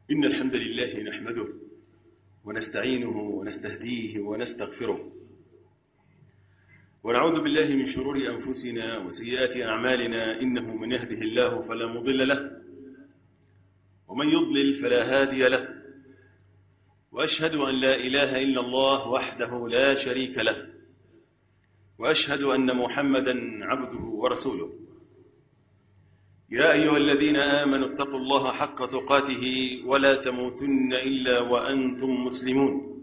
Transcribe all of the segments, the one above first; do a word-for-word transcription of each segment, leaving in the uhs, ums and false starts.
إن الحمد لله نحمده ونستعينه ونستهديه ونستغفره ونعوذ بالله من شرور أنفسنا وسيئات أعمالنا، إنه من يهده الله فلا مضل له ومن يضلل فلا هادي له، وأشهد أن لا إله إلا الله وحده لا شريك له، وأشهد أن محمدا عبده ورسوله. يا أيها الذين آمنوا اتقوا الله حق تقاته ولا تموتن إلا وأنتم مسلمون.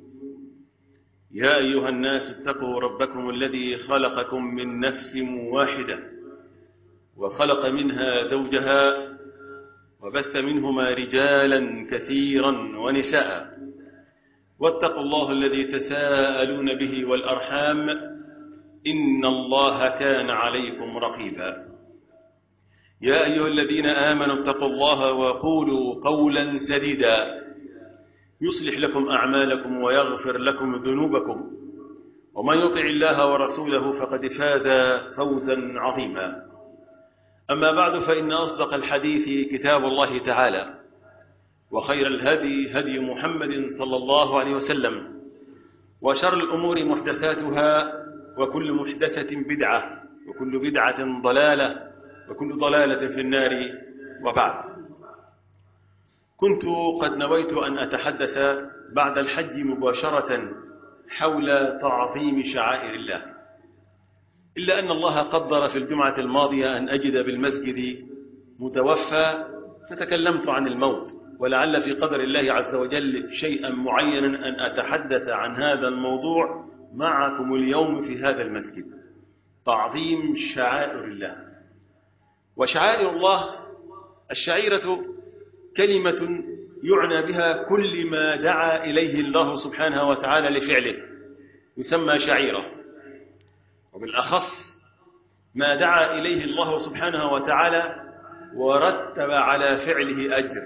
يا أيها الناس اتقوا ربكم الذي خلقكم من نفس واحدة وخلق منها زوجها وبث منهما رجالا كثيرا ونساء، واتقوا الله الذي تساءلون به والأرحام إن الله كان عليكم رقيبا. يا أيها الذين آمنوا اتقوا الله وقولوا قولا سديدا يصلح لكم أعمالكم ويغفر لكم ذنوبكم، ومن يطع الله ورسوله فقد فاز فوزا عظيما. أما بعد، فإن أصدق الحديث كتاب الله تعالى، وخير الهدي هدي محمد صلى الله عليه وسلم، وشر الأمور محدثاتها، وكل محدثة بدعة، وكل بدعة ضلالة، وكل ضلالة في النار. وبعد، كنت قد نويت أن أتحدث بعد الحج مباشرة حول تعظيم شعائر الله، إلا أن الله قدر في الجمعة الماضية أن أجد بالمسجد متوفى، فتكلمت عن الموت، ولعل في قدر الله عز وجل شيئا معينا أن أتحدث عن هذا الموضوع معكم اليوم في هذا المسجد: تعظيم شعائر الله. وشعائر الله، الشعيرة كلمة يعنى بها كل ما دعا إليه الله سبحانه وتعالى لفعله يسمى شعيرة، وبالأخص ما دعا إليه الله سبحانه وتعالى ورتب على فعله أجر.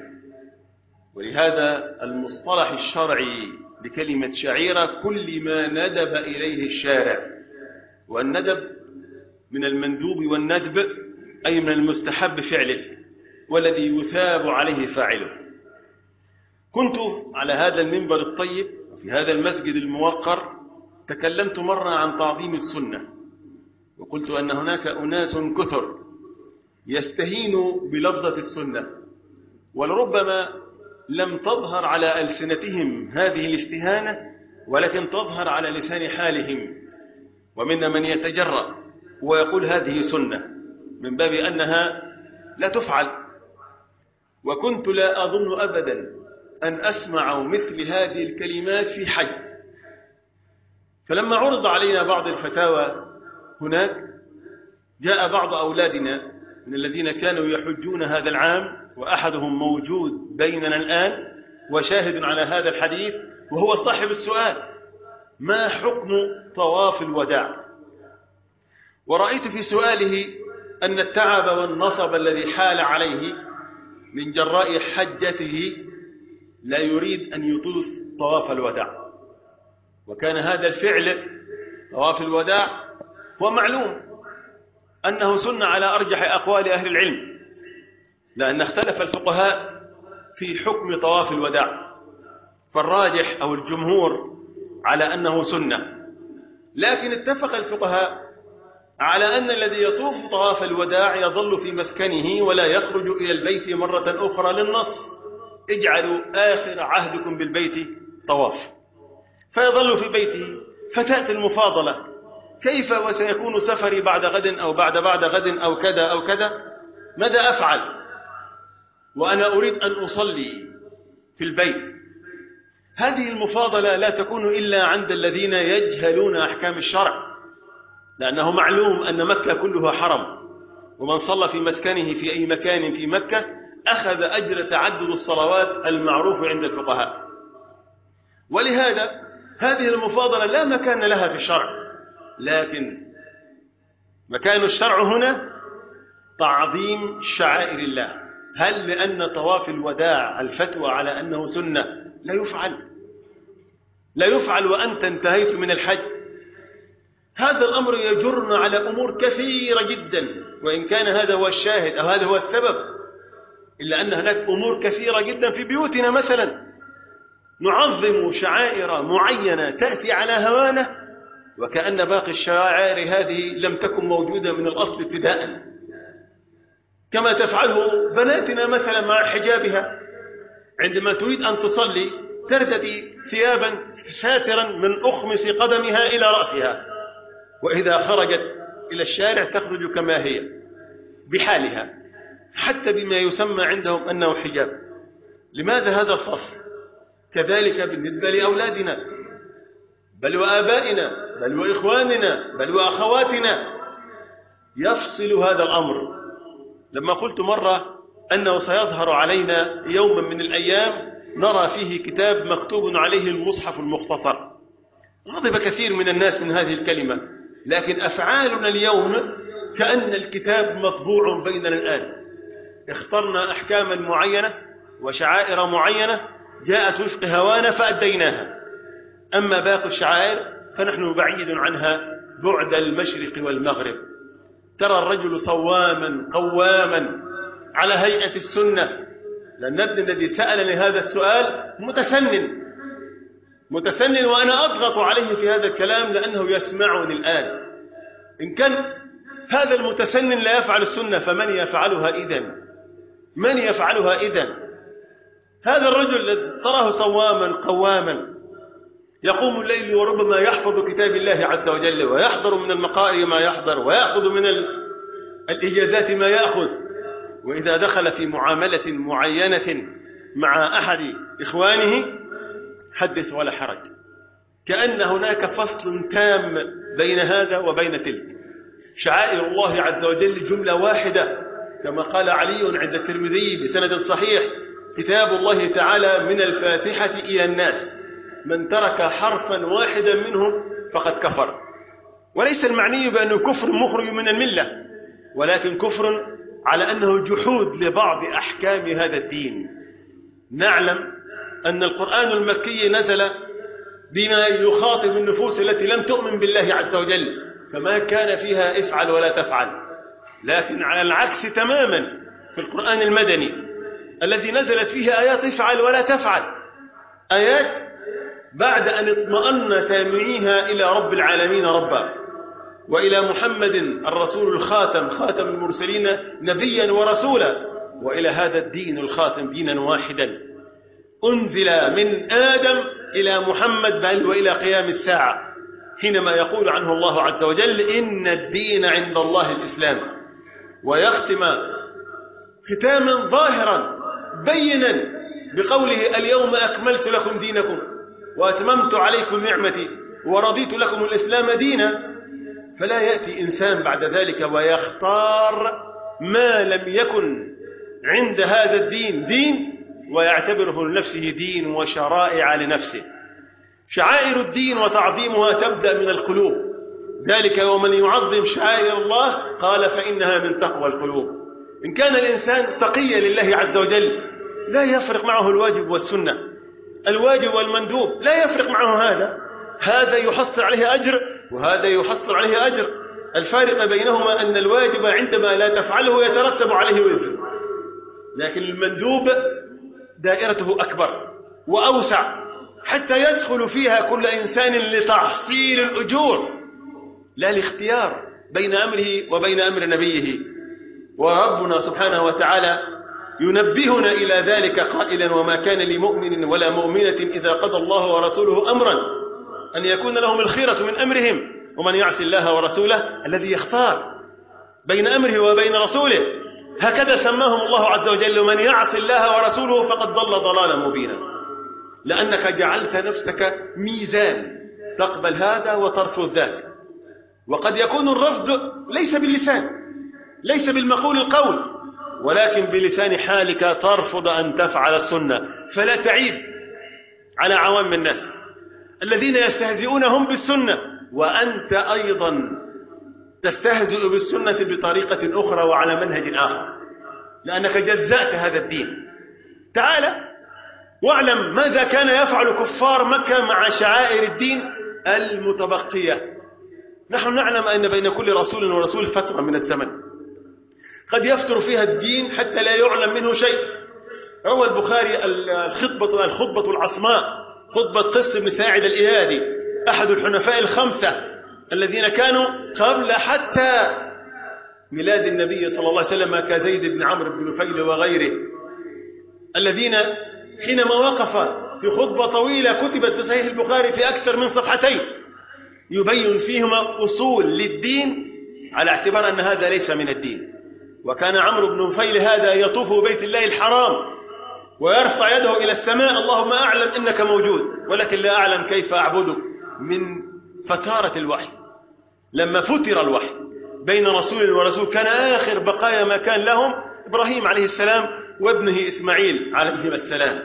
ولهذا المصطلح الشرعي لكلمة شعيرة كل ما ندب إليه الشارع، والندب من المندوب، والندب أي من المستحب فعله، والذي يثاب عليه فاعله. كنت على هذا المنبر الطيب وفي هذا المسجد الموقر تكلمت مرة عن تعظيم السنة، وقلت أن هناك أناس كثر يستهينوا بلفظة السنة، ولربما لم تظهر على ألسنتهم هذه الاستهانة، ولكن تظهر على لسان حالهم. ومنا من يتجرأ ويقول هذه سنة من باب أنها لا تفعل. وكنت لا أظن أبدا أن أسمع مثل هذه الكلمات في حج. فلما عرض علينا بعض الفتاوى هناك، جاء بعض أولادنا من الذين كانوا يحجون هذا العام، وأحدهم موجود بيننا الآن وشاهد على هذا الحديث، وهو صاحب السؤال: ما حكم طواف الوداع؟ ورأيت في سؤاله أن التعب والنصب الذي حال عليه من جراء حجته لا يريد أن يطوف طواف الوداع. وكان هذا الفعل طواف الوداع هو معلوم أنه سنة على أرجح أقوال أهل العلم، لأن اختلف الفقهاء في حكم طواف الوداع، فالراجح أو الجمهور على أنه سنة. لكن اتفق الفقهاء على أن الذي يطوف طواف الوداع يظل في مسكنه ولا يخرج إلى البيت مرة أخرى، للنص: اجعلوا آخر عهدكم بالبيت طواف، فيظل في بيته. فتأتي المفاضلة: كيف وسيكون سفري بعد غد أو بعد بعد غد أو كذا أو كذا؟ ماذا أفعل وأنا أريد أن أصلي في البيت؟ هذه المفاضلة لا تكون إلا عند الذين يجهلون أحكام الشرع، لأنه معلوم أن مكة كلها حرم، ومن صلى في مسكنه في أي مكان في مكة أخذ أجر تعدد الصلوات المعروف عند الفقهاء. ولهذا هذه المفاضلة لا مكان لها في الشرع، لكن مكان الشرع هنا تعظيم شعائر الله. هل لأن طواف الوداع الفتوى على أنه سنة لا يفعل لا يفعل وأنت انتهيت من الحج؟ هذا الأمر يجرنا على أمور كثيرة جدا، وإن كان هذا هو الشاهد أو هذا هو السبب. إلا أن هناك أمور كثيرة جدا في بيوتنا مثلا نعظم شعائر معينة تأتي على هوانا، وكأن باقي الشعائر هذه لم تكن موجودة من الأصل ابتداء، كما تفعله بناتنا مثلا مع حجابها. عندما تريد أن تصلي ترتدي ثيابا ساترا من أخمص قدمها إلى رأسها، وإذا خرجت إلى الشارع تخرج كما هي بحالها، حتى بما يسمى عندهم أنه حجاب. لماذا هذا الفصل؟ كذلك بالنسبة لأولادنا، بل وآبائنا، بل وإخواننا، بل وأخواتنا، يفصل هذا الأمر. لما قلت مرة أنه سيظهر علينا يوما من الأيام نرى فيه كتاب مكتوب عليه المصحف المختصر، غضب كثير من الناس من هذه الكلمة، لكن أفعالنا اليوم كأن الكتاب مطبوع بيننا الآن. اخترنا أحكاما معينة وشعائر معينة جاءت وفق هوانا فأديناها، أما باقي الشعائر فنحن بعيد عنها بعد المشرق والمغرب. ترى الرجل صواما قواما على هيئة السنة، لأن ابن الذي سألني هذا السؤال متسنن متسنن وأنا أضغط عليه في هذا الكلام لأنه يسمعني الآن. إن كان هذا المتسنن لا يفعل السنة فمن يفعلها إذن؟ من يفعلها إذن؟ هذا الرجل الذي تراه صواما قواما يقوم الليل وربما يحفظ كتاب الله عز وجل ويحضر من المقارئ ما يحضر ويأخذ من الإجازات ما يأخذ، وإذا دخل في معاملة معينة مع أحد إخوانه حدث ولا حرج، كأن هناك فصل تام بين هذا وبين تلك. شعائر الله عز وجل جملة واحدة، كما قال علي عند الترمذي بسند صحيح: كتاب الله تعالى من الفاتحة إلى الناس، من ترك حرفا واحدا منه فقد كفر. وليس المعني بأنه كفر مخرج من الملة، ولكن كفر على أنه جحود لبعض أحكام هذا الدين. نعلم أن القرآن المكي نزل بما يخاطب النفوس التي لم تؤمن بالله عز وجل، فما كان فيها افعل ولا تفعل. لكن على العكس تماما في القرآن المدني الذي نزلت فيه آيات افعل ولا تفعل، آيات بعد أن اطمأن سامعيها إلى رب العالمين ربا، وإلى محمد الرسول الخاتم خاتم المرسلين نبيا ورسولا، وإلى هذا الدين الخاتم دينا واحدا أنزل من آدم إلى محمد بل وإلى قيام الساعة، حينما يقول عنه الله عز وجل: إن الدين عند الله الإسلام، ويختم ختاما ظاهرا بينا بقوله: اليوم أكملت لكم دينكم وأتممت عليكم نعمتي ورضيت لكم الإسلام دينا. فلا يأتي إنسان بعد ذلك ويختار ما لم يكن عند هذا الدين دين ويعتبره لنفسه دين وشرائع لنفسه. شعائر الدين وتعظيمها تبدأ من القلوب، ذلك ومن يعظم شعائر الله قال فإنها من تقوى القلوب. إن كان الإنسان تقيا لله عز وجل لا يفرق معه الواجب والسنة، الواجب والمندوب لا يفرق معه، هذا هذا يحصل عليه أجر وهذا يحصل عليه أجر. الفارق بينهما أن الواجب عندما لا تفعله يترتب عليه وزر، لكن المندوب دائرته أكبر وأوسع حتى يدخل فيها كل إنسان لتحصيل الأجور لا الاختيار بين أمره وبين أمر نبيه. وربنا سبحانه وتعالى ينبهنا إلى ذلك قائلا: وما كان لمؤمن ولا مؤمنة إذا قضى الله ورسوله أمرا أن يكون لهم الخيرة من أمرهم ومن يعصي الله ورسوله الذي يختار بين أمره وبين رسوله. هكذا سماهم الله عز وجل: من يعصي الله ورسوله فقد ضل ضلالا مبينا، لأنك جعلت نفسك ميزان تقبل هذا وترفض ذاك. وقد يكون الرفض ليس باللسان، ليس بالمقول القول، ولكن بلسان حالك ترفض أن تفعل السنة. فلا تعيب على عوام الناس الذين يستهزئون هم بالسنة وأنت أيضا تستهزئ بالسنة بطريقة أخرى وعلى منهج آخر، لأنك جزأت هذا الدين. تعال واعلم ماذا كان يفعل كفار مكة مع شعائر الدين المتبقية. نحن نعلم أن بين كل رسول ورسول فترة من الزمن، قد يفتر فيها الدين حتى لا يعلم منه شيء. روى البخاري الخطبة الخطبة العصماء، خطبة قس بن ساعد الإيادي أحد الحنفاء الخمسة الذين كانوا قبل حتى ميلاد النبي صلى الله عليه وسلم كزيد بن عمرو بن نفيل وغيره، الذين حينما وقف في خطبة طويلة كتبت في صحيح البخاري في أكثر من صفحتين يبين فيهما أصول للدين على اعتبار أن هذا ليس من الدين. وكان عمرو بن نفيل هذا يطوف ببيت الله الحرام ويرفع يده إلى السماء: اللهم أعلم إنك موجود ولكن لا أعلم كيف أعبدك، من فتارة الوحي. لما فتر الوحي بين رسول ورسول كان آخر بقايا ما كان لهم إبراهيم عليه السلام وابنه إسماعيل عليهما السلام،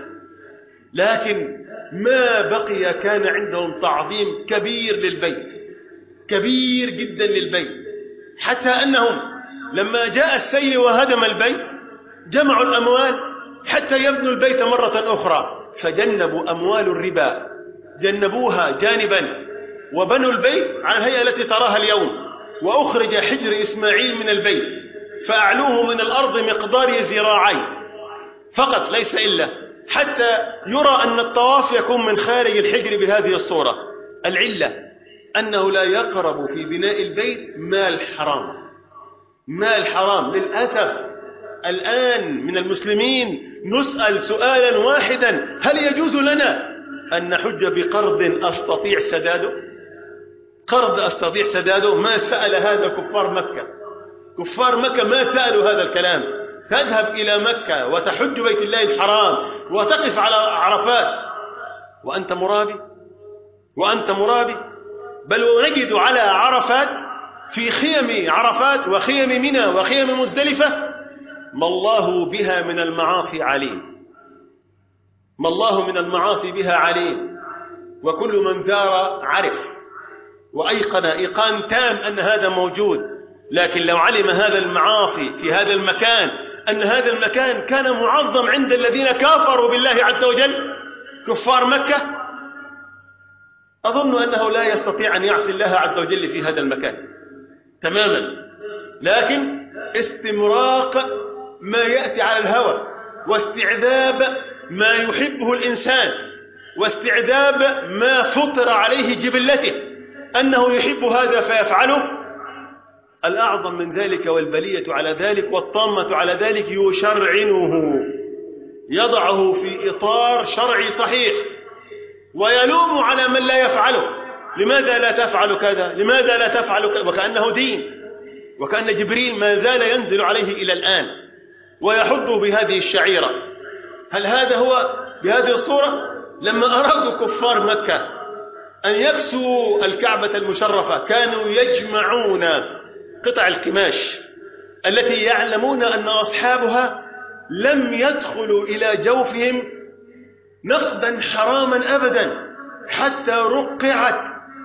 لكن ما بقي كان عندهم تعظيم كبير للبيت، كبير جدا للبيت، حتى أنهم لما جاء السيل وهدم البيت جمعوا الأموال حتى يبنوا البيت مرة أخرى، فجنبوا أموال الربا، جنبوها جانبا وبنوا البيت على الهيئة التي تراها اليوم. وأخرج حجر إسماعيل من البيت فأعلوه من الأرض مقدار ذراعين فقط ليس إلا، حتى يرى أن الطواف يكون من خارج الحجر بهذه الصورة. العلة أنه لا يقرب في بناء البيت مال حرام، مال حرام. للأسف الآن من المسلمين نسأل سؤالا واحدا: هل يجوز لنا أن نحج بقرض أستطيع سداده؟ قرض أستطيع سداده؟ ما سأل هذا كفار مكة، كفار مكة ما سألوا هذا الكلام. تذهب إلى مكة وتحج بيت الله الحرام وتقف على عرفات وأنت مرابي، وأنت مرابي. بل ونجد على عرفات في خيم عرفات وخيم منى وخيم مزدلفة ما الله بها من المعاصي عليم، ما الله من المعاصي بها عليم. وكل من زار عرف وأيقن إيقان تام أن هذا موجود. لكن لو علم هذا المعاصي في هذا المكان أن هذا المكان كان معظم عند الذين كافروا بالله عز وجل كفار مكة، أظن أنه لا يستطيع أن يعصي الله عز وجل في هذا المكان تماما. لكن استمراق ما يأتي على الهوى واستعذاب ما يحبه الإنسان واستعذاب ما فطر عليه جبلته أنه يحب هذا فيفعله. الأعظم من ذلك والبلية على ذلك والطامة على ذلك يشرعنه، يضعه في إطار شرعي صحيح ويلوم على من لا يفعله: لماذا لا تفعل كذا، لماذا لا تفعل كذا، وكأنه دين، وكأن جبريل ما زال ينزل عليه إلى الآن ويحض بهذه الشعيرة. هل هذا هو بهذه الصورة؟ لما أرادوا كفار مكة أن يكسوا الكعبة المشرفة كانوا يجمعون قطع القماش التي يعلمون أن أصحابها لم يدخلوا إلى جوفهم نقدا حراما أبدا، حتى رقعت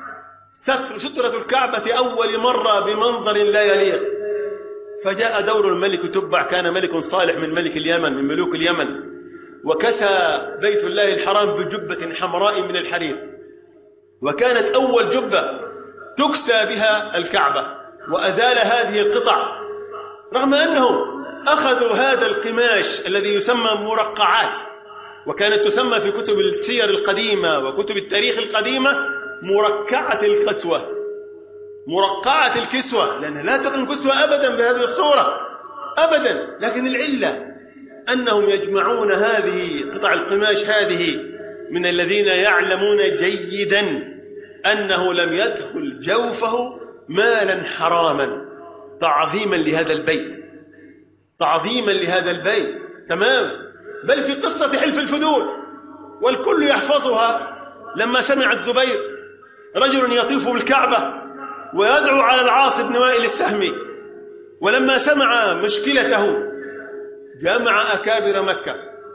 سترة الكعبة أول مرة بمنظر لا يليق. فجاء دور الملك تبع، كان ملك صالح من ملك اليمن من ملوك اليمن، وكسى بيت الله الحرام بجبة حمراء من الحرير، وكانت أول جبة تكسى بها الكعبة، وأزال هذه القطع، رغم أنهم أخذوا هذا القماش الذي يسمى مرقعات، وكانت تسمى في كتب السير القديمة وكتب التاريخ القديمة مرقعة الكسوة، مرقعة الكسوة، لأنها لا تكون كسوة أبدا بهذه الصورة أبدا. لكن العلة أنهم يجمعون هذه قطع القماش هذه من الذين يعلمون جيدا أنه لم يدخل جوفه مالا حراما، تعظيما لهذا البيت، تعظيما لهذا البيت تمام. بل في قصة حلف الفدول والكل يحفظها، لما سمع الزبير رجل يطيف بالكعبة ويدعو على العاص بن وائل السهمي، ولما سمع مشكلته جمع أكابر مكة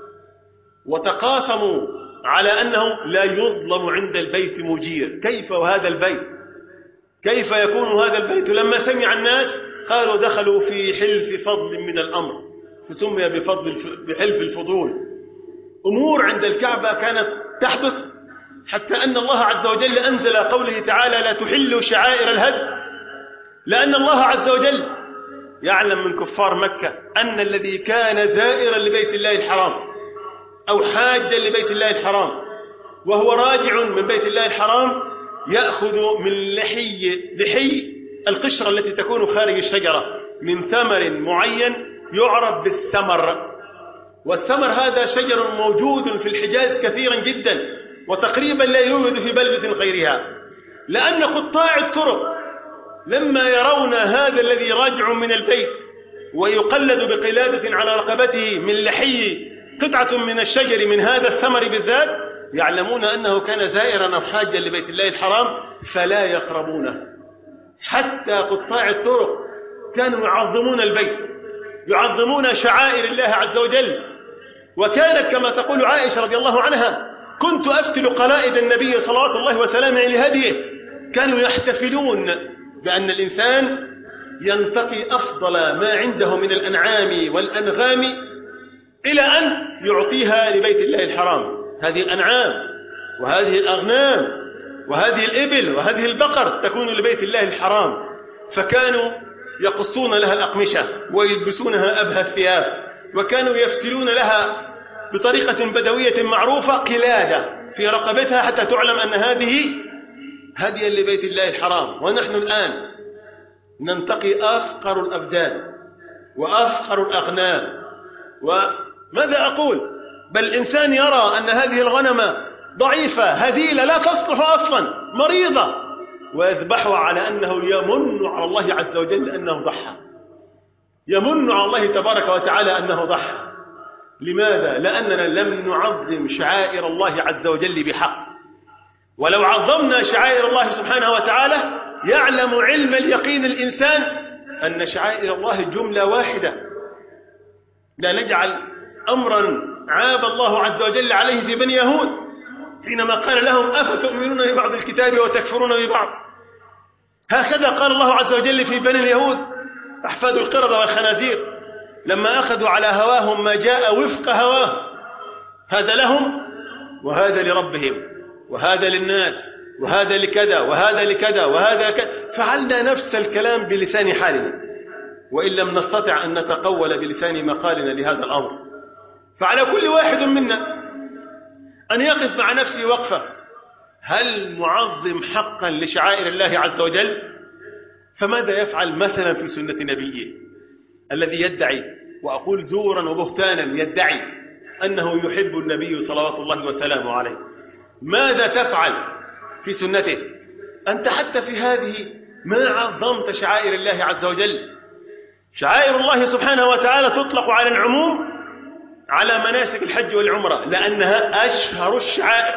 وتقاسموا على أنه لا يظلم عند البيت مجير. كيف وهذا البيت، كيف يكون هذا البيت؟ لما سمع الناس قالوا دخلوا في حلف فضل من الأمر، فسمي بفضل بحلف الفضول. أمور عند الكعبة كانت تحدث حتى أن الله عز وجل أنزل قوله تعالى: لا تحلوا شعائر الهدي، لأن الله عز وجل يعلم من كفار مكة أن الذي كان زائرا لبيت الله الحرام أو حاجا لبيت الله الحرام وهو راجع من بيت الله الحرام يأخذ من لحي لحي القشرة التي تكون خارج الشجرة من ثمر معين يعرف بالثمر، والثمر هذا شجر موجود في الحجاز كثيرا جدا وتقريبا لا يوجد في بلدة غيرها، لأن قطاع الطرق لما يرون هذا الذي راجع من البيت ويقلد بقلادة على رقبته من لحي قطعة من الشجر من هذا الثمر بالذات يعلمون أنه كان زائرا أو حاجا لبيت الله الحرام فلا يقربونه. حتى قطاع الطرق كانوا يعظمون البيت، يعظمون شعائر الله عز وجل. وكانت كما تقول عائشة رضي الله عنها: كنت أفتل قلائد النبي صلوات الله وسلامه لهديه. كانوا يحتفلون بأن الإنسان ينتقي أفضل ما عنده من الأنعام والأنغام إلى أن يعطيها لبيت الله الحرام. هذه الأنعام وهذه الأغنام وهذه الإبل وهذه البقر تكون لبيت الله الحرام، فكانوا يقصون لها الأقمشة ويلبسونها أبهى الثياب، وكانوا يفتلون لها بطريقة بدوية معروفة قلادة في رقبتها حتى تعلم أن هذه هديا لبيت الله الحرام. ونحن الآن ننتقي أفقر الأبدان وأفقر الأغنام، وماذا أقول؟ بل الإنسان يرى أن هذه الغنم ضعيفة هذيلة لا تصلح أصلا مريضة ويذبحها على أنه يمن على الله عز وجل أنه ضحى، يمن على الله تبارك وتعالى أنه ضحى. لماذا؟ لأننا لم نعظم شعائر الله عز وجل بحق. ولو عظمنا شعائر الله سبحانه وتعالى يعلم علم اليقين الإنسان أن شعائر الله جملة واحدة، لا نجعل أمرا عاب الله عز وجل عليه في بني يهود حينما قال لهم: أفتؤمنون ببعض الكتاب وتكفرون ببعض. هكذا قال الله عز وجل في بني اليهود أحفاد القردة والخنازير لما أخذوا على هواهم ما جاء وفق هواه، هذا لهم وهذا لربهم وهذا للناس وهذا لكذا وهذا لكذا وهذا كذا. فعلنا نفس الكلام بلسان حالنا، وإن لم نستطع أن نتقول بلسان مقالنا لهذا الأمر. فعلى كل واحد منا أن يقف مع نفسه وقفة: هل معظم حقا لشعائر الله عز وجل؟ فماذا يفعل مثلا في سنة نبيه الذي يدعي، وأقول زورا وبهتانا، يدعي أنه يحب النبي صلوات الله وسلامه عليه؟ ماذا تفعل في سنته؟ أنت حتى في هذه ما عظمت شعائر الله عز وجل. شعائر الله سبحانه وتعالى تطلق على العموم على مناسك الحج والعمرة لأنها أشهر الشعائر،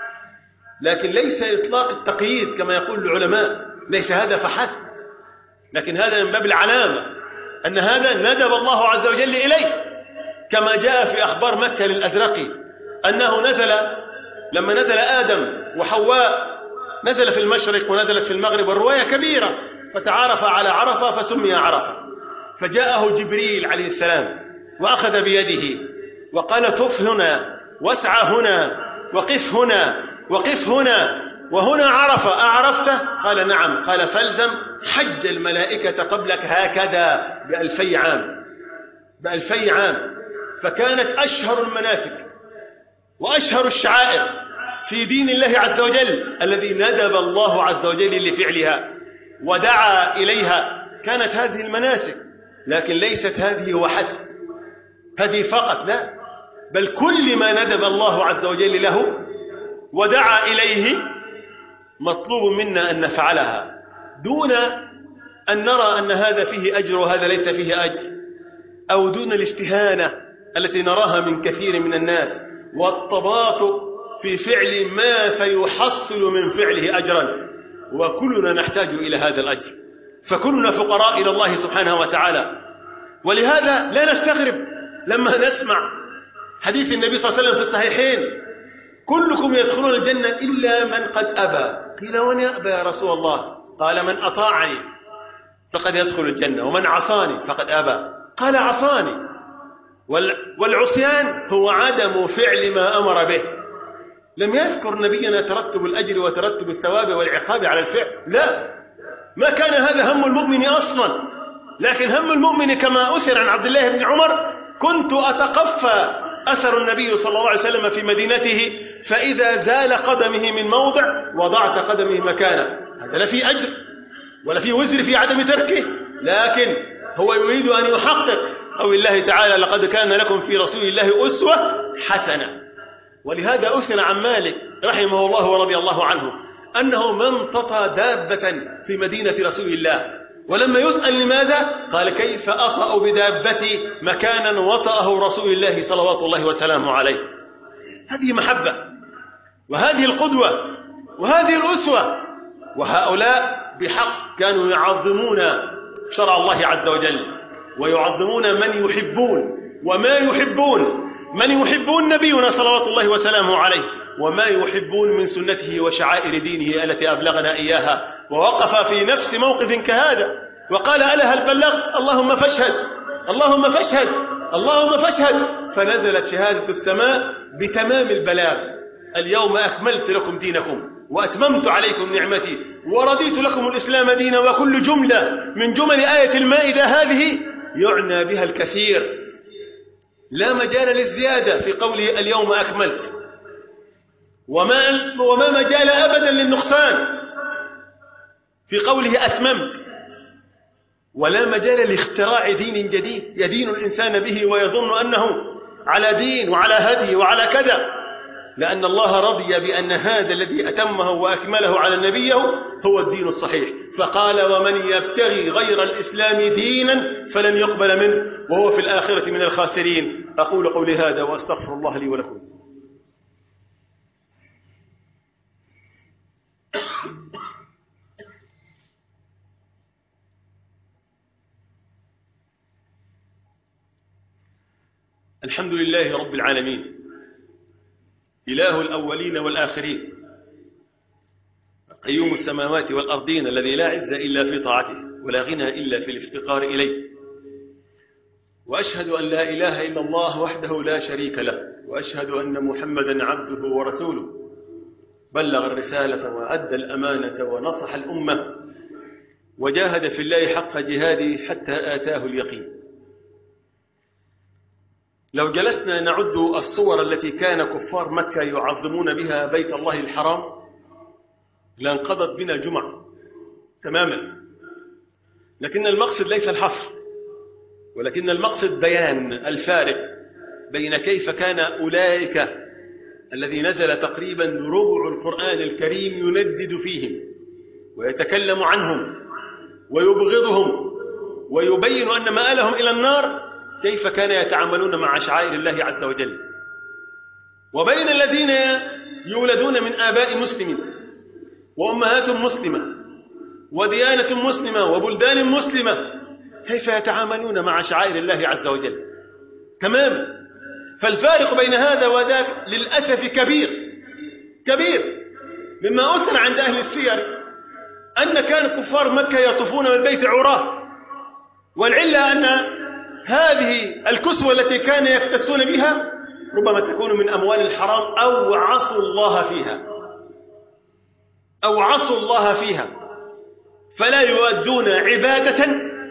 لكن ليس إطلاق التقييد كما يقول العلماء، ليس هذا فحسب، لكن هذا من باب العلامة أن هذا ندب الله عز وجل إليه، كما جاء في أخبار مكة للأزرقي أنه نزل لما نزل آدم وحواء، نزل في المشرق ونزلت في المغرب، والرواية كبيرة، فتعارف على عرفة فسمي عرفة. فجاءه جبريل عليه السلام وأخذ بيده وقال: طف هنا واسعى هنا وقف هنا وقف هنا وهنا عرفة، أعرفته؟ قال: نعم. قال: فالزم حج الملائكة قبلك هكذا بألفي عام، بألفي عام. فكانت أشهر المناسك وأشهر الشعائر في دين الله عز وجل الذي ندب الله عز وجل لفعلها ودعا إليها كانت هذه المناسك، لكن ليست هذه وحسب، هذه فقط لا، بل كل ما ندب الله عز وجل له ودعا إليه مطلوب منا أن نفعلها دون أن نرى أن هذا فيه أجر وهذا ليس فيه أجر، أو دون الاستهانة التي نراها من كثير من الناس والتباطؤ في فعل ما سيحصل من فعله أجرا، وكلنا نحتاج إلى هذا الأجر، فكلنا فقراء إلى الله سبحانه وتعالى. ولهذا لا نستغرب لما نسمع حديث النبي صلى الله عليه وسلم في الصحيحين: كلكم يدخلون الجنة إلا من قد أبى. قيل: ومن يأبى يا رسول الله؟ قال: من أطاعني فقد يدخل الجنة، ومن عصاني فقد أبى. قال: عصاني. والعصيان هو عدم فعل ما أمر به. لم يذكر نبينا ترتب الأجر وترتب الثواب والعقاب على الفعل، لا، ما كان هذا هم المؤمن أصلا، لكن هم المؤمن كما أثر عن عبد الله بن عمر: كنت أتقفى أثر النبي صلى الله عليه وسلم في مدينته، فإذا زال قدمه من موضع وضعت قدمه مكانه. هذا لا فيه أجر ولا فيه وزر في عدم تركه، لكن هو يريد أن يحقق قول الله تعالى: لقد كان لكم في رسول الله أسوة حسنة. ولهذا أثنى عن مالك رحمه الله ورضي الله عنه أنه من تطى دابة في مدينة رسول الله، ولما يسأل لماذا قال: كيف أطأ بدابتي مكانا وطأه رسول الله صلوات الله وسلامه عليه. هذه محبة، وهذه القدوة، وهذه الأسوة. وهؤلاء بحق كانوا يعظمون شرع الله عز وجل، ويعظمون من يحبون وما يحبون، من يحبون نبينا صلوات الله وسلامه عليه، وما يحبون من سنته وشعائر دينه التي أبلغنا إياها. ووقف في نفس موقف كهذا وقال: ألا هل بلغت؟ اللهم فاشهد، اللهم فاشهد، اللهم فاشهد. فنزلت شهادة السماء بتمام البلاغ: اليوم أكملت لكم دينكم وأتممت عليكم نعمتي ورضيت لكم الإسلام دينا. وكل جملة من جمل آية المائدة هذه يعنى بها الكثير، لا مجال للزيادة في قوله اليوم أكملت، وما, وما مجال أبدا للنقصان في قوله أتممت، ولا مجال لاختراع دين جديد يدين الإنسان به ويظن أنه على دين وعلى هدي وعلى كذا، لأن الله رضي بأن هذا الذي أتمه وأكمله على نبيه هو الدين الصحيح. فقال: ومن يبتغي غير الإسلام دينا فلن يقبل منه وهو في الآخرة من الخاسرين. أقول قولي هذا وأستغفر الله لي ولكم. الحمد لله رب العالمين، إله الأولين والآخرين، قيوم السماوات والأرضين، الذي لا عز إلا في طاعته ولا غنى إلا في الافتقار إليه. وأشهد أن لا إله إلا الله وحده لا شريك له، وأشهد أن محمدا عبده ورسوله، بلغ الرسالة وأدى الأمانة ونصح الأمة وجاهد في الله حق جهاده حتى آتاه اليقين. لو جلسنا نعد الصور التي كان كفار مكة يعظمون بها بيت الله الحرام لانقضت بنا جمع تماما، لكن المقصد ليس الحصر، ولكن المقصد بيان الفارق بين كيف كان أولئك الذي نزل تقريبا ربع القرآن الكريم يندد فيهم ويتكلم عنهم ويبغضهم ويبين أن مآلهم إلى النار، كيف كان يتعاملون مع شعائر الله عز وجل، وبين الذين يولدون من آباء مسلمين وأمهات مسلمة وديانة مسلمة وبلدان مسلمة، كيف يتعاملون مع شعائر الله عز وجل تماما. فالفارق بين هذا وذاك للأسف كبير كبير، مما أثر عند أهل السير أن كان كفار مكة يطوفون بالبيت عراه، والعلة أن هذه الكسوة التي كان يكتسون بها ربما تكون من أموال الحرام أو عصوا الله فيها أو عصوا الله فيها فلا يؤدون عبادة،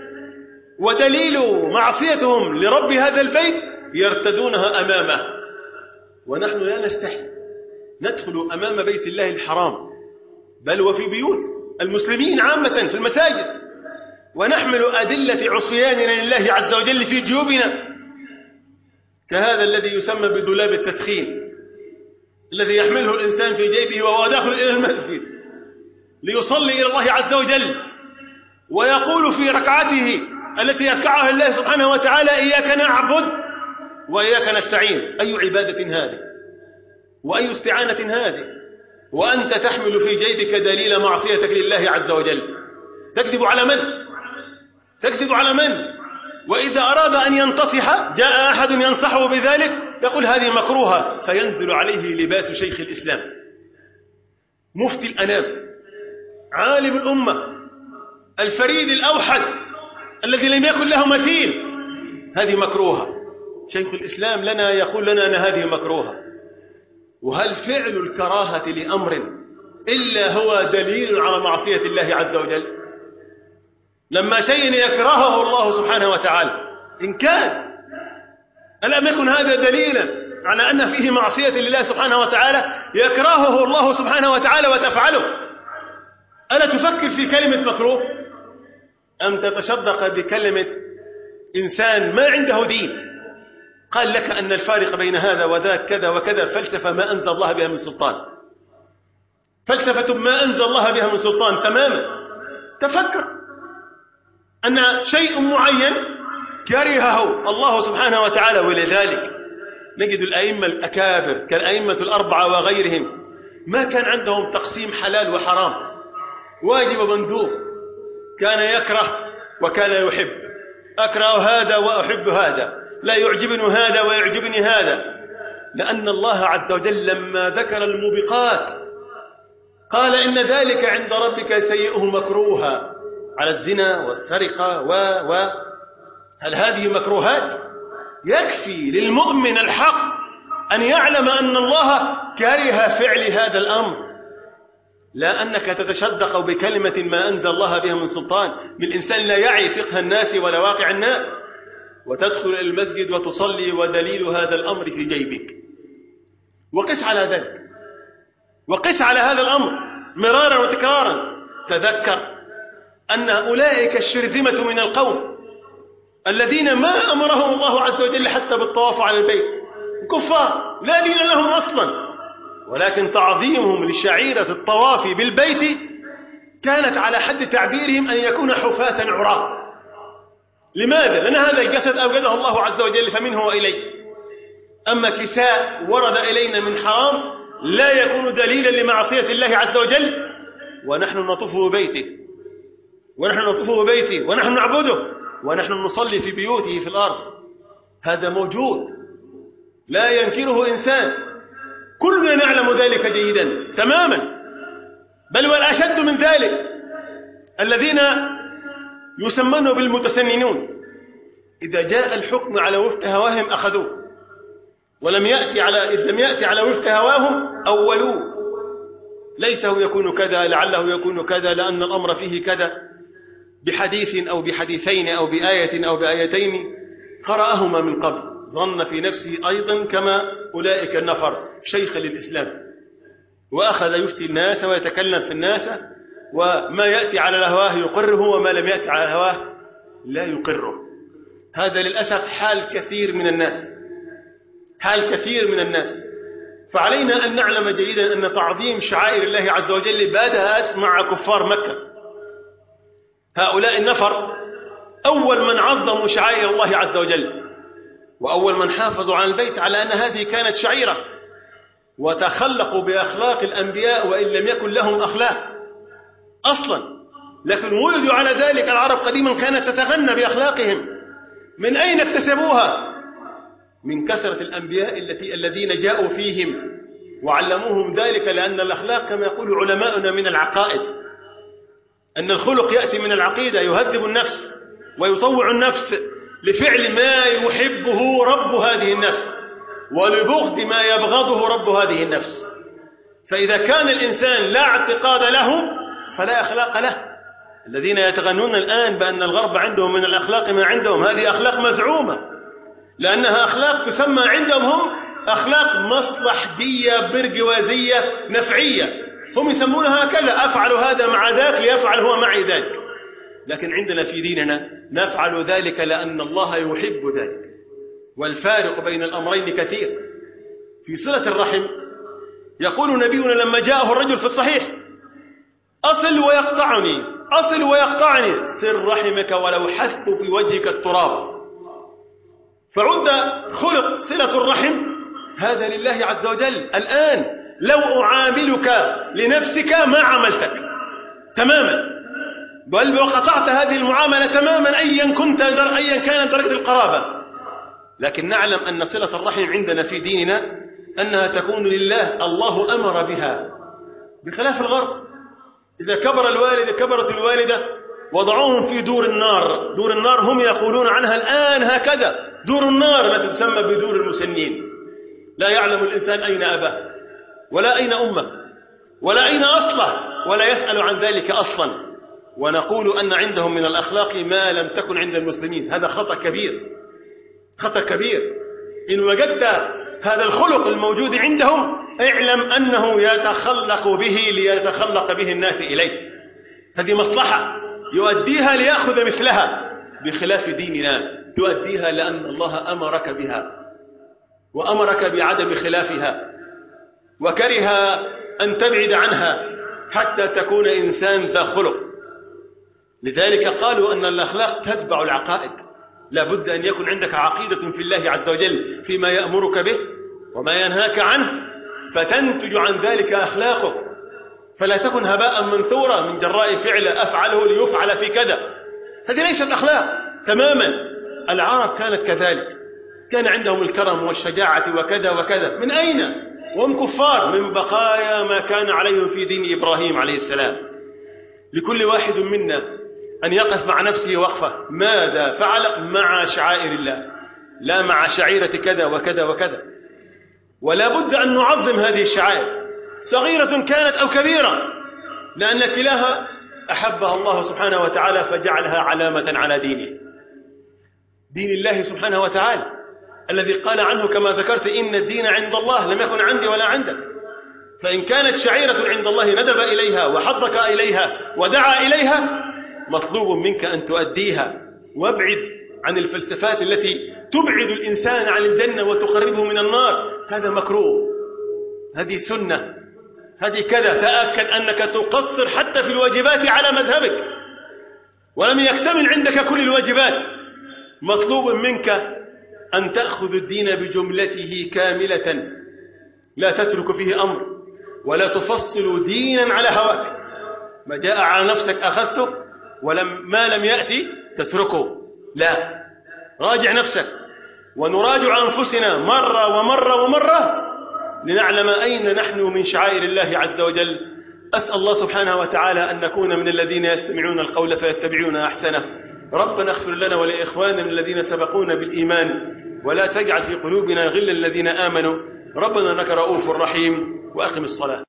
ودليل معصيتهم لرب هذا البيت يرتدونها أمامه. ونحن لا نستحي ندخل أمام بيت الله الحرام، بل وفي بيوت المسلمين عامة في المساجد، ونحمل أدلة عصياننا لله عز وجل في جيوبنا، كهذا الذي يسمى بدولاب التدخين الذي يحمله الإنسان في جيبه وهو داخل إلى المسجد ليصلي إلى الله عز وجل، ويقول في ركعته التي يركعها الله سبحانه وتعالى: إياك نعبد وإياك نستعين. أي عبادة هذه وأي استعانة هذه وأنت تحمل في جيبك دليل معصيتك لله عز وجل؟ تكذب على من؟ تكذب على من؟ وإذا أراد أن ينتصح جاء أحد ينصحه بذلك يقول هذه مكروهة، فينزل عليه لباس شيخ الإسلام مفتي الأنام عالم الأمة الفريد الأوحد الذي لم يكن له مثيل، هذه مكروهة. شيخ الإسلام لنا يقول لنا أن هذه مكروهة. وهل فعل الكراهة لأمر إلا هو دليل على معصية الله عز وجل؟ لما شيء يكرهه الله سبحانه وتعالى إن كان، ألم يكن هذا دليلا على أن فيه معصية لله سبحانه وتعالى يكرهه الله سبحانه وتعالى وتفعله؟ ألا تفكر في كلمة مكروه أم تتصدق بكلمة إنسان ما عنده دين قال لك أن الفارق بين هذا وذاك كذا وكذا فلسفة ما أنزل الله بها من سلطان، فلسفة ما أنزل الله بها من سلطان تماما. تفكر أن شيء معين كرهه الله سبحانه وتعالى، ولذلك نجد الأئمة الأكابر كالأئمة الأربعة وغيرهم ما كان عندهم تقسيم حلال وحرام، واجب ومندوب، كان يكره وكان يحب، أكره هذا وأحب هذا، لا يعجبني هذا ويعجبني هذا، لأن الله عز وجل لما ذكر الموبقات قال إن ذلك عند ربك سيئه مكروها، على الزنا والسرقة و و هل هذه مكروهات؟ يكفي للمؤمن الحق أن يعلم أن الله كره فعل هذا الأمر، لا أنك تتشدق بكلمة ما أنزل الله بها من سلطان من إنسان لا يعي فقه الناس ولا واقع الناس، وتدخل إلى المسجد وتصلي ودليل هذا الأمر في جيبك. وقس على ذلك، وقس على هذا الأمر مرارا وتكرارا. تذكر أن أولئك الشرذمة من القوم الذين ما أمرهم الله عز وجل حتى بالطواف على البيت، كفار لا دين لهم أصلا، ولكن تعظيمهم لشعيرة الطواف بالبيت كانت على حد تعبيرهم أن يكون حفاة عراة. لماذا؟ لأن هذا الجسد أوجده الله عز وجل فمنه وإليه. أما كساء ورد إلينا من حرام لا يكون دليلا لمعصية الله عز وجل، ونحن نطوف ببيته، ونحن نطوف ببيته ونحن نعبده، ونحن نصلي في بيوته في الأرض. هذا موجود لا ينكره إنسان، كلنا نعلم ذلك جيدا تماما. بل والأشد من ذلك الذين يسمون بالمتسننون، إذا جاء الحكم على وفق هواهم أخذوه، ولم يأتي على إذ لم يأتي على وفق هواهم أولوه، ليته يكون كذا، لعله يكون كذا، لأن الأمر فيه كذا، بحديث أو بحديثين أو بآية أو بآيتين قرأهما من قبل، ظن في نفسه أيضا كما أولئك النفر شيخ للإسلام، وأخذ يفتي الناس ويتكلم في الناس، وما يأتي على هواه يقره، وما لم يأتي على هواه لا يقره. هذا للأسف حال كثير من الناس، حال كثير من الناس. فعلينا أن نعلم جيدا أن تعظيم شعائر الله عز وجل بدأت مع كفار مكة. هؤلاء النفر أول من عظموا شعائر الله عز وجل، وأول من حافظوا على البيت على أن هذه كانت شعيرة، وتخلقوا بأخلاق الأنبياء وإن لم يكن لهم أخلاق أصلا، لكن ولدوا على ذلك. العرب قديما كانت تتغنى بأخلاقهم. من أين اكتسبوها؟ من كثرة الأنبياء التي الذين جاءوا فيهم وعلموهم ذلك، لأن الأخلاق كما يقول علماؤنا من العقائد، أن الخلق يأتي من العقيدة، يهذب النفس ويطوع النفس لفعل ما يحبه رب هذه النفس ولبغض ما يبغضه رب هذه النفس. فإذا كان الإنسان لا اعتقاد له فلا أخلاق له. الذين يتغنون الآن بأن الغرب عندهم من الأخلاق ما عندهم، هذه أخلاق مزعومة، لأنها أخلاق تسمى عندهم هم أخلاق مصلحجية برجوازية نفعية، هم يسمونها كذا، أفعل هذا مع ذاك ليفعل هو معي ذاك. لكن عندنا في ديننا نفعل ذلك لأن الله يحب ذلك. والفارق بين الأمرين كثير. في صلة الرحم يقول نبينا لما جاءه الرجل في الصحيح: أصل ويقطعني، أصل ويقطعني، صل رحمك ولو حثت في وجهك التراب. فعد خلق صلة الرحم هذا لله عز وجل. الآن لو أعاملك لنفسك ما عملتك تماما، بل وقطعت هذه المعاملة تماما أيا كنت در أيا كانت درجة القرابة. لكن نعلم أن صلة الرحم عندنا في ديننا أنها تكون لله، الله أمر بها، بخلاف الغرب. إذا كبر الوالد كبرت الوالدة وضعوهم في دور النار. دور النار هم يقولون عنها الآن هكذا، دور النار التي تسمى بدور المسنين. لا يعلم الإنسان أين أباه ولا أين أمه ولا أين أصله، ولا يسأل عن ذلك أصلا. ونقول أن عندهم من الأخلاق ما لم تكن عند المسلمين. هذا خطأ كبير، خطأ كبير. إن وجدت هذا الخلق الموجود عندهم اعلم أنه يتخلق به ليتخلق به الناس إليه. هذه مصلحة يؤديها ليأخذ مثلها، بخلاف ديننا تؤديها لأن الله أمرك بها وأمرك بعدم خلافها وكره أن تبعد عنها حتى تكون إنسان ذا خلق. لذلك قالوا أن الأخلاق تتبع العقائد. لا بد أن يكون عندك عقيدة في الله عز وجل فيما يأمرك به وما ينهاك عنه، فتنتج عن ذلك أخلاقك، فلا تكن هباء منثورا من جراء فعل أفعله ليفعل في كذا. هذه ليست أخلاق تماما. العرب كانت كذلك، كان عندهم الكرم والشجاعة وكذا وكذا. من أين؟ وهم كفار، من بقايا ما كان عليهم في دين إبراهيم عليه السلام. لكل واحد منا أن يقف مع نفسه وقفة، ماذا فعل مع شعائر الله، لا مع شعيرة كذا وكذا وكذا. ولا بد أن نعظم هذه الشعائر صغيرة كانت أو كبيرة، لأن كلاها أحبها الله سبحانه وتعالى فجعلها علامة على دينه، دين الله سبحانه وتعالى الذي قال عنه كما ذكرت إن الدين عند الله، لم يكن عندي ولا عندك. فإن كانت شعيرة عند الله ندب إليها وحضك إليها ودعا إليها، مطلوب منك أن تؤديها، وابعد عن الفلسفات التي تبعد الإنسان عن الجنة وتقربه من النار. هذا مكروه، هذه سنة، هذه كذا. تأكد أنك تقصر حتى في الواجبات على مذهبك، ولم يكتمل عندك كل الواجبات. مطلوب منك أن تأخذ الدين بجملته كاملة، لا تترك فيه أمر ولا تفصل دينا على هواك. ما جاء على نفسك أخذته، ولم ما لم يأتي تتركه. لا، راجع نفسك ونراجع أنفسنا مرة ومرة ومرة لنعلم أين نحن من شعائر الله عز وجل. أسأل الله سبحانه وتعالى أن نكون من الذين يستمعون القول فيتبعون أحسنه. ربنا اغفر لنا ولإخواننا الذين سبقونا بالإيمان، ولا تجعل في قلوبنا غلا الذين آمنوا. ربنا إنك رؤوف رحيم. وأقم الصلاة.